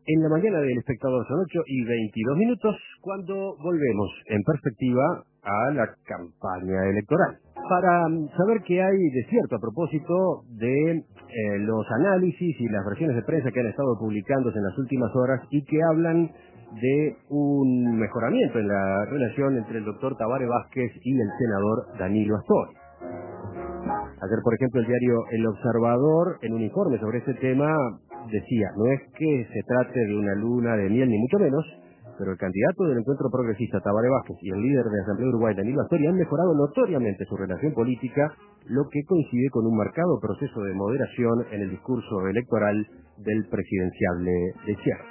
En la mañana del Espectador son 8:22, cuando volvemos en perspectiva a la campaña electoral. Para saber qué hay de cierto a propósito de los análisis y las versiones de prensa que han estado publicándose en las últimas horas y que hablan de un mejoramiento en la relación entre el doctor Tabaré Vázquez y el senador Danilo Astori. Ayer, por ejemplo, el diario El Observador, en un informe sobre este tema, decía, no es que se trate de una luna de miel, ni mucho menos, pero el candidato del Encuentro Progresista, Tabaré Vázquez, y el líder de Asamblea Uruguay, Danilo Astori, han mejorado notoriamente su relación política, lo que coincide con un marcado proceso de moderación en el discurso electoral del presidenciable de Chiar.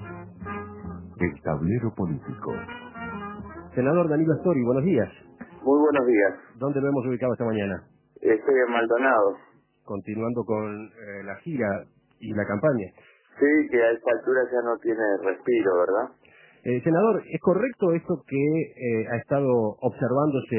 El tablero político. Senador Danilo Astori, buenos días. Muy buenos días. ¿Dónde lo hemos ubicado esta mañana? Estoy en Maldonado. Continuando con la gira y la campaña. Sí, que a esta altura ya no tiene respiro, ¿verdad? Senador, ¿es correcto esto que ha estado observándose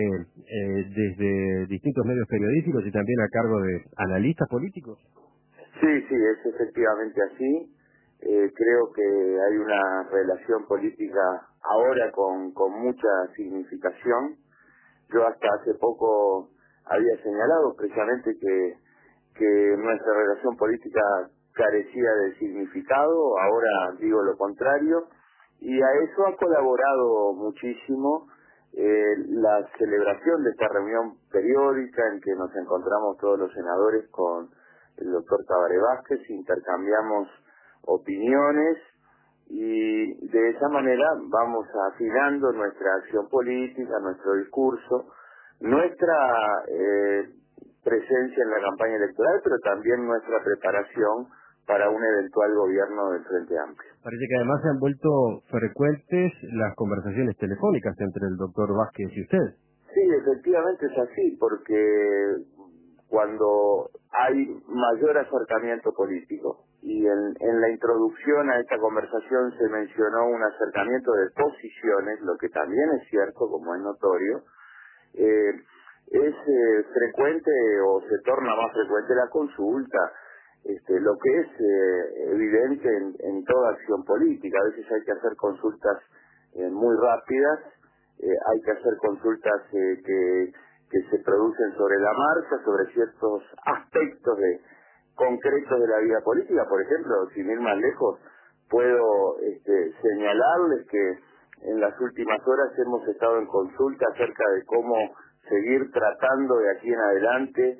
desde distintos medios periodísticos y también a cargo de analistas políticos? Sí, es efectivamente así. Creo que hay una relación política ahora con mucha significación. Yo hasta hace poco había señalado precisamente que nuestra relación política carecía de significado, ahora digo lo contrario, y a eso ha colaborado muchísimo la celebración de esta reunión periódica en que nos encontramos todos los senadores con el doctor Tabaré Vázquez, intercambiamos opiniones y de esa manera vamos afinando nuestra acción política, nuestro discurso, nuestra presencia en la campaña electoral, pero también nuestra preparación para un eventual gobierno del Frente Amplio. Parece que además se han vuelto frecuentes las conversaciones telefónicas entre el doctor Vázquez y usted. Sí, efectivamente es así, porque cuando hay mayor acercamiento político, y en la introducción a esta conversación se mencionó un acercamiento de posiciones, lo que también es cierto, como es notorio, es frecuente o se torna más frecuente la consulta, lo que es evidente en toda acción política. A veces hay que hacer consultas muy rápidas, hay que hacer consultas que se producen sobre la marcha, sobre ciertos aspectos concretos de la vida política. Por ejemplo, sin ir más lejos, puedo señalarles que en las últimas horas hemos estado en consulta acerca de cómo seguir tratando de aquí en adelante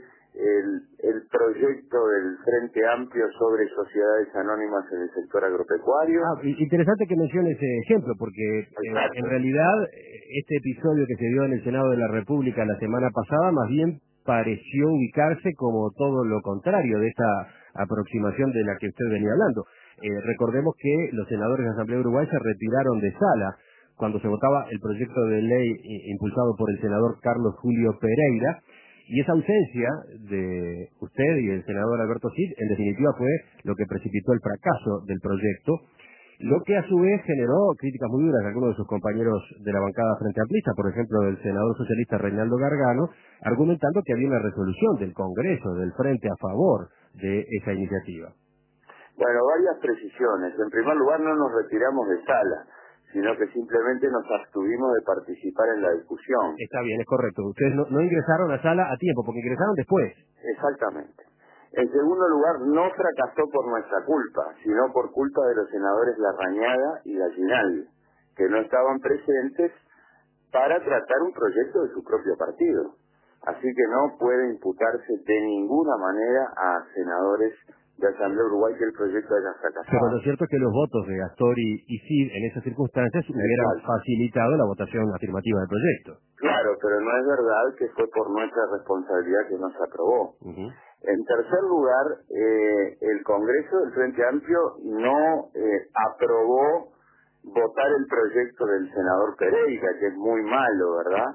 el proyecto del Frente Amplio sobre sociedades anónimas en el sector agropecuario. Interesante que mencione ese ejemplo, porque en realidad este episodio que se dio en el Senado de la República la semana pasada más bien pareció ubicarse como todo lo contrario de esta aproximación de la que usted venía hablando. Recordemos que los senadores de la Asamblea Uruguay se retiraron de sala cuando se votaba el proyecto de ley impulsado por el senador Carlos Julio Pereira, y esa ausencia de usted y el senador Alberto Cid, en definitiva, fue lo que precipitó el fracaso del proyecto, lo que a su vez generó críticas muy duras de algunos de sus compañeros de la bancada Frente Amplista, por ejemplo, del senador socialista Reinaldo Gargano, argumentando que había una resolución del Congreso, del Frente a favor de esa iniciativa. Bueno, varias precisiones. En primer lugar, no nos retiramos de sala, sino que simplemente nos abstuvimos de participar en la discusión. Está bien, es correcto. Ustedes no ingresaron a sala a tiempo, porque ingresaron después. Exactamente. En segundo lugar, no fracasó por nuestra culpa, sino por culpa de los senadores Larrañaga y Gallinal, que no estaban presentes para tratar un proyecto de su propio partido. Así que no puede imputarse de ninguna manera a senadores de Asamblea Uruguay que el proyecto haya fracasado. Pero lo cierto es que los votos de Astori y Cid en esas circunstancias hubieran facilitado la votación afirmativa del proyecto. Claro, pero no es verdad que fue por nuestra responsabilidad que no se aprobó. En tercer lugar, el Congreso del Frente Amplio no aprobó votar el proyecto del senador Pereira, que es muy malo, ¿verdad?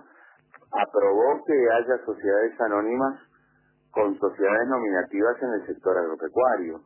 Aprobó que haya sociedades anónimas con sociedades nominativas en el sector agropecuario.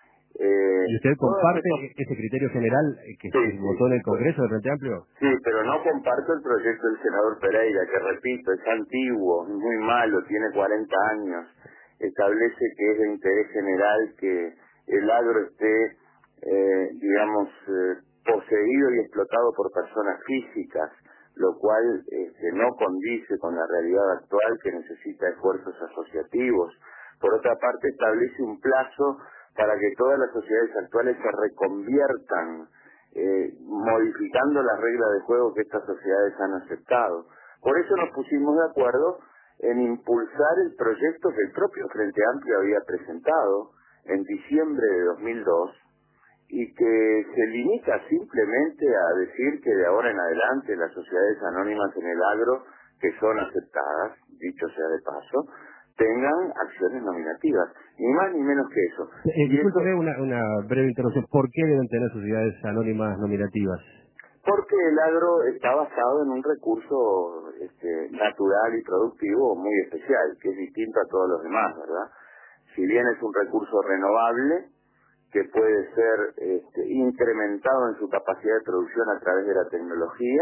¿Y usted comparte ese criterio general que se votó en el Congreso del Frente Amplio? Sí, pero no comparto el proyecto del senador Pereira, que repito, es antiguo, es muy malo, tiene 40 años, establece que es de interés general que el agro esté poseído y explotado por personas físicas, lo cual no condice con la realidad actual, que necesita esfuerzos asociativos. Por otra parte, establece un plazo para que todas las sociedades actuales se reconviertan, modificando las reglas de juego que estas sociedades han aceptado. Por eso nos pusimos de acuerdo en impulsar el proyecto que el propio Frente Amplio había presentado en diciembre de 2002, y que se limita simplemente a decir que de ahora en adelante las sociedades anónimas en el agro, que son aceptadas, dicho sea de paso, tengan acciones nominativas, ni más ni menos que eso. Disculpe una breve interrupción. ¿Por qué deben tener sociedades anónimas nominativas? Porque el agro está basado en un recurso natural y productivo muy especial, que es distinto a todos los demás, ¿verdad? Si bien es un recurso renovable, que puede ser incrementado en su capacidad de producción a través de la tecnología,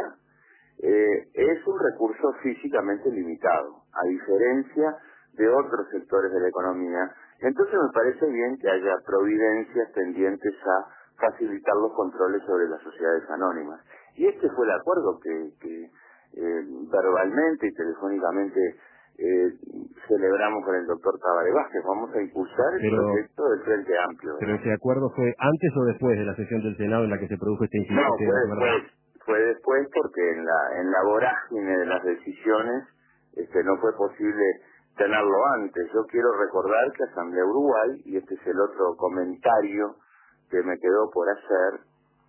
es un recurso físicamente limitado, a diferencia de otros sectores de la economía. Entonces me parece bien que haya providencias tendientes a facilitar los controles sobre las sociedades anónimas. Y este fue el acuerdo que verbalmente y telefónicamente celebramos con el doctor Tabaré Vázquez. Vamos a impulsar el proyecto del Frente Amplio, ¿verdad? ¿Pero ese acuerdo fue antes o después de la sesión del Senado en la que se produjo este incidente? No, fue después, porque en la vorágine de las decisiones no fue posible tenerlo antes. Yo quiero recordar que Asamblea Uruguay, y este es el otro comentario que me quedó por hacer,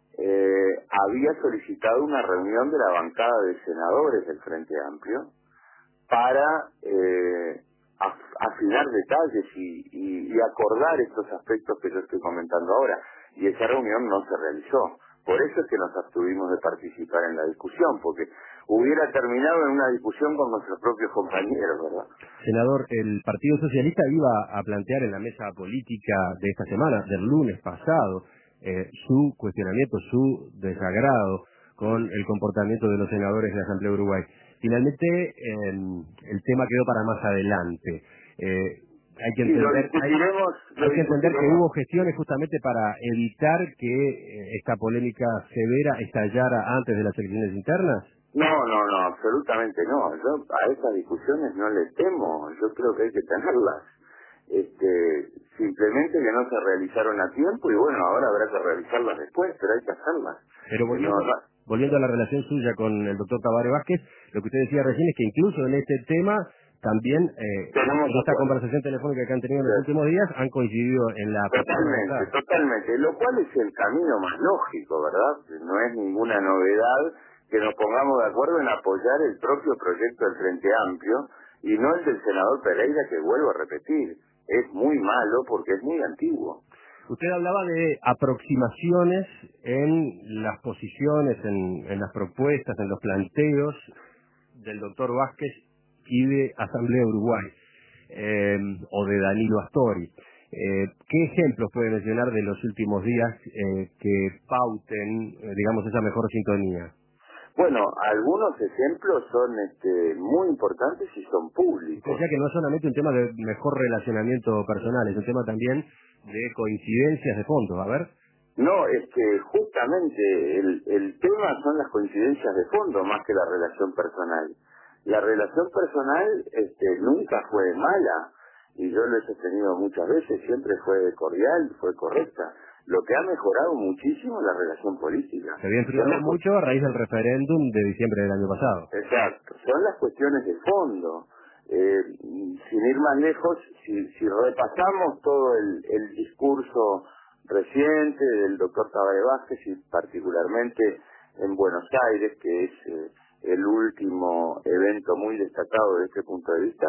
había solicitado una reunión de la bancada de senadores del Frente Amplio para afinar detalles y acordar estos aspectos que yo estoy comentando ahora. Y esa reunión no se realizó. Por eso es que nos abstuvimos de participar en la discusión, porque hubiera terminado en una discusión con nuestros propios compañeros, ¿verdad? Senador, el Partido Socialista iba a plantear en la mesa política de esta semana, del lunes pasado, su cuestionamiento, su desagrado con el comportamiento de los senadores de la Asamblea de Uruguay. Finalmente, el tema quedó para más adelante. Hay que entender que hubo gestiones justamente para evitar que esta polémica severa estallara antes de las elecciones internas. No, absolutamente no. Yo a esas discusiones no le temo. Yo creo que hay que tenerlas. Simplemente que no se realizaron a tiempo y bueno, ahora habrá que realizarlas después, pero hay que hacerlas. Pero volviendo a la relación suya con el doctor Tabaré Vázquez, lo que usted decía recién es que incluso en este tema también en esta conversación telefónica que han tenido en los últimos días han coincidido en la... Totalmente, lo cual es el camino más lógico, ¿verdad? No es ninguna novedad que nos pongamos de acuerdo en apoyar el propio proyecto del Frente Amplio y no el del senador Pereira, que vuelvo a repetir, es muy malo porque es muy antiguo. Usted hablaba de aproximaciones en las posiciones, en las propuestas, en los planteos del doctor Vázquez y de Asamblea Uruguay, o de Danilo Astori. ¿Qué ejemplos puede mencionar de los últimos días que pauten, digamos, esa mejor sintonía? Bueno, algunos ejemplos son muy importantes y son públicos. O sea que no es solamente un tema de mejor relacionamiento personal, es un tema también de coincidencias de fondo, a ver. No, es que justamente el tema son las coincidencias de fondo más que la relación personal. La relación personal nunca fue mala, y yo lo he sostenido muchas veces, siempre fue cordial, fue correcta. Lo que ha mejorado muchísimo es la relación política. Se había enfriado mucho a raíz del referéndum de diciembre del año pasado. Exacto, son las cuestiones de fondo. Sin ir más lejos, si repasamos todo el discurso reciente del doctor Tabaré Vázquez y particularmente en Buenos Aires, que es el último evento muy destacado de este punto de vista,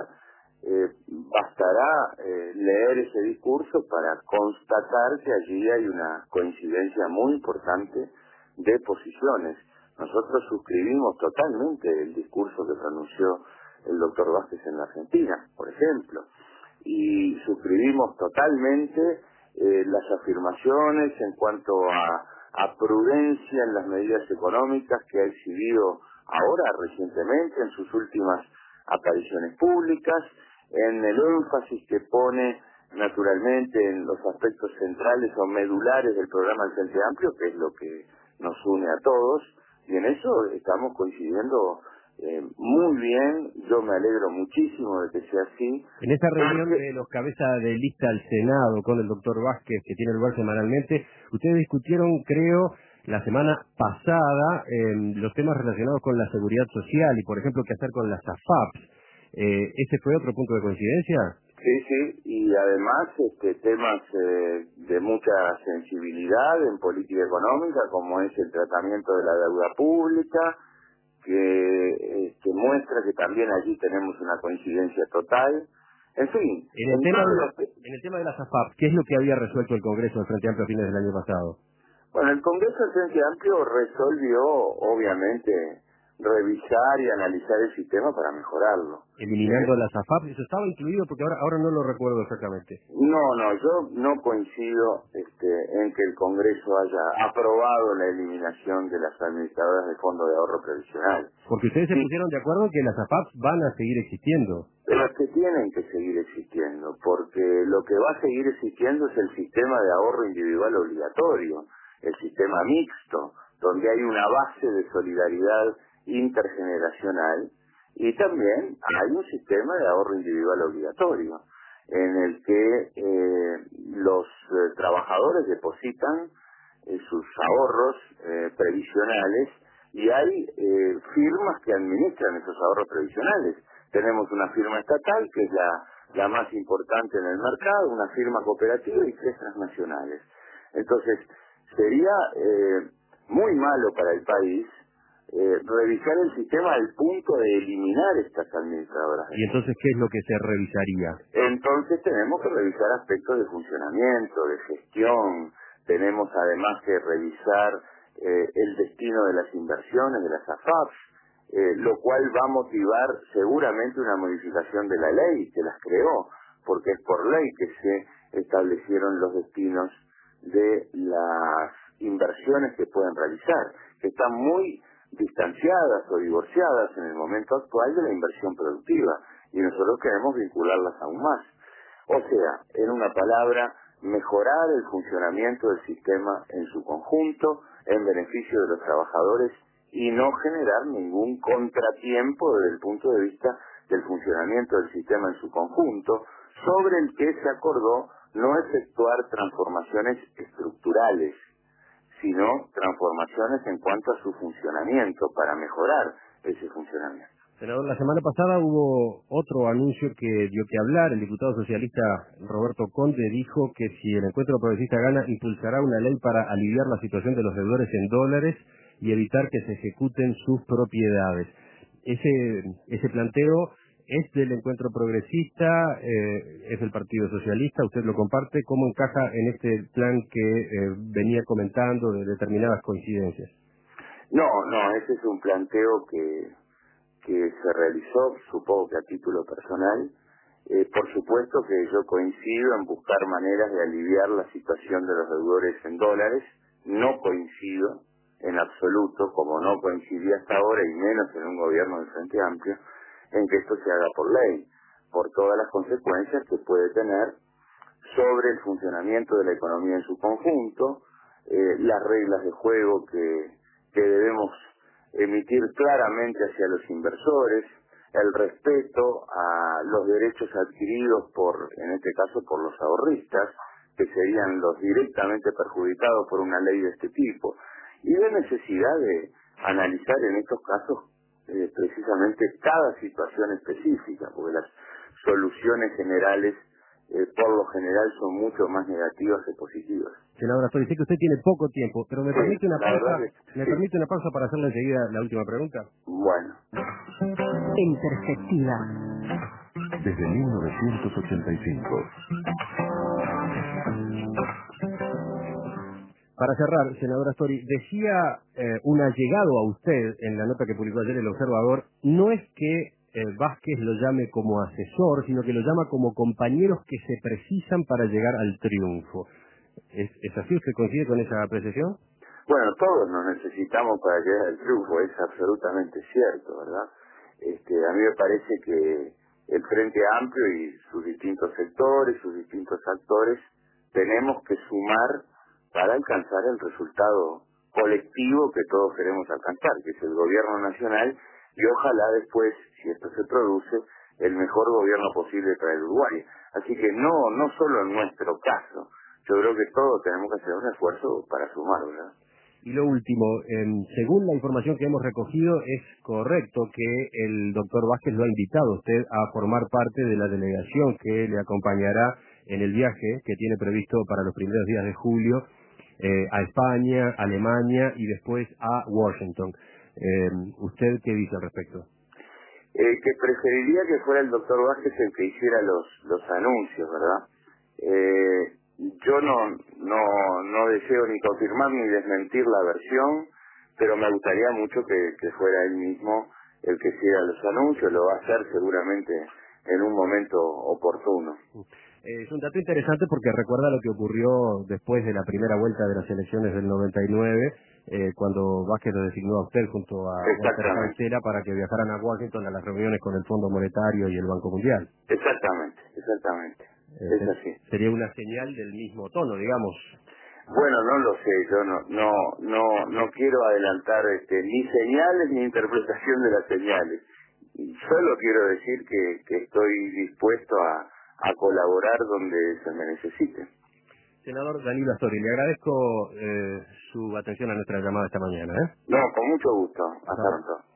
bastará leer ese discurso para constatar que allí hay una coincidencia muy importante de posiciones. Nosotros suscribimos totalmente el discurso que pronunció el doctor Vázquez en la Argentina, por ejemplo, y suscribimos totalmente las afirmaciones en cuanto a prudencia en las medidas económicas que ha exhibido ahora recientemente en sus últimas apariciones públicas, en el énfasis que pone naturalmente en los aspectos centrales o medulares del programa del Frente Amplio, que es lo que nos une a todos, y en eso estamos coincidiendo muy bien. Yo me alegro muchísimo de que sea así. En esa reunión de los cabezas de lista al Senado con el doctor Vázquez, que tiene lugar semanalmente, ustedes discutieron, creo, la semana pasada, los temas relacionados con la seguridad social y, por ejemplo, qué hacer con las AFAPs. ¿Ese fue otro punto de coincidencia? Sí, y además temas de mucha sensibilidad en política económica, como es el tratamiento de la deuda pública, que muestra que también allí tenemos una coincidencia total. En fin, en el tema de las AFAP, ¿qué es lo que había resuelto el Congreso del Frente Amplio a fines del año pasado? Bueno, el Congreso del Frente Amplio resolvió, obviamente, revisar y analizar el sistema para mejorarlo. Eliminando las AFAP, eso estaba incluido porque ahora no lo recuerdo exactamente. No, yo no coincido en que el Congreso haya aprobado la eliminación de las administradoras de Fondo de Ahorro Previsional. Porque ustedes se pusieron de acuerdo que las AFAP van a seguir existiendo. Pero es que tienen que seguir existiendo, porque lo que va a seguir existiendo es el sistema de ahorro individual obligatorio, el sistema mixto, donde hay una base de solidaridad intergeneracional, y también hay un sistema de ahorro individual obligatorio en el que los trabajadores depositan sus ahorros previsionales, y hay firmas que administran esos ahorros previsionales. Tenemos una firma estatal, que es la más importante en el mercado, una firma cooperativa y 3 transnacionales. Entonces, sería muy malo para el país revisar el sistema al punto de eliminar estas administradoras. ¿Y entonces qué es lo que se revisaría? Entonces tenemos que revisar aspectos de funcionamiento, de gestión. Tenemos además que revisar el destino de las inversiones de las AFAPs, lo cual va a motivar seguramente una modificación de la ley que las creó, porque es por ley que se establecieron los destinos de las inversiones que pueden realizar, que están muy distanciadas o divorciadas en el momento actual de la inversión productiva, y nosotros queremos vincularlas aún más. O sea, en una palabra, mejorar el funcionamiento del sistema en su conjunto, en beneficio de los trabajadores, y no generar ningún contratiempo desde el punto de vista del funcionamiento del sistema en su conjunto, sobre el que se acordó no efectuar transformaciones estructurales, sino transformaciones en cuanto a su funcionamiento, para mejorar ese funcionamiento. Senador, la semana pasada hubo otro anuncio que dio que hablar. El diputado socialista Roberto Conde dijo que si el Encuentro Progresista gana, impulsará una ley para aliviar la situación de los deudores en dólares y evitar que se ejecuten sus propiedades. Ese planteo es del Encuentro Progresista, es del Partido Socialista. ¿Usted lo comparte? ¿Cómo encaja en este plan que venía comentando de determinadas coincidencias? No, ese es un planteo que se realizó, supongo que a título personal. Por supuesto que yo coincido en buscar maneras de aliviar la situación de los deudores en dólares. No coincido en absoluto, como no coincidí hasta ahora, y menos en un gobierno del Frente Amplio, en que esto se haga por ley, por todas las consecuencias que puede tener sobre el funcionamiento de la economía en su conjunto, las reglas de juego que debemos emitir claramente hacia los inversores, el respeto a los derechos adquiridos en este caso por los ahorristas, que serían los directamente perjudicados por una ley de este tipo, y la necesidad de analizar en estos casos precisamente cada situación específica, porque las soluciones generales por lo general son mucho más negativas que positivas. Senadora Astori, sé que usted tiene poco tiempo, pero me permite una pausa. Sí. ¿Me permite una pausa para hacerle enseguida la última pregunta? Bueno. En perspectiva. Desde 1985. Para cerrar, senadora Astori, decía un allegado a usted en la nota que publicó ayer El Observador, no es que Vázquez lo llame como asesor, sino que lo llama como compañeros que se precisan para llegar al triunfo. ¿Es así? ¿Usted coincide con esa apreciación? Bueno, todos nos necesitamos para llegar al triunfo, es absolutamente cierto, ¿verdad? A mí me parece el Frente Amplio y sus distintos sectores, sus distintos actores, tenemos que sumar para alcanzar el resultado colectivo que todos queremos alcanzar, que es el gobierno nacional, y ojalá después, si esto se produce, el mejor gobierno posible para el Uruguay. Así que no solo en nuestro caso, yo creo que todos tenemos que hacer un esfuerzo para sumar, ¿verdad? Y lo último, según la información que hemos recogido, es correcto que el doctor Vázquez lo ha invitado a usted a formar parte de la delegación que le acompañará en el viaje que tiene previsto para los primeros días de julio a España, Alemania y después a Washington. ¿Usted qué dice al respecto? Que preferiría que fuera el doctor Vázquez el que hiciera los anuncios, ¿verdad? Yo no deseo ni confirmar ni desmentir la versión, pero me gustaría mucho que fuera él mismo el que hiciera los anuncios, lo va a hacer seguramente en un momento oportuno. Es un dato interesante porque recuerda lo que ocurrió después de la primera vuelta de las elecciones del 99, cuando Vázquez lo designó a usted junto a Walter Cancela para que viajaran a Washington a las reuniones con el Fondo Monetario y el Banco Mundial. Exactamente. Es así. Sería una señal del mismo tono, digamos. Bueno, no lo sé, yo no quiero adelantar ni señales ni interpretación de las señales. Solo quiero decir que estoy dispuesto a colaborar donde se me necesite. Senador Danilo Astori, le agradezco su atención a nuestra llamada esta mañana. No, con mucho gusto. Hasta pronto.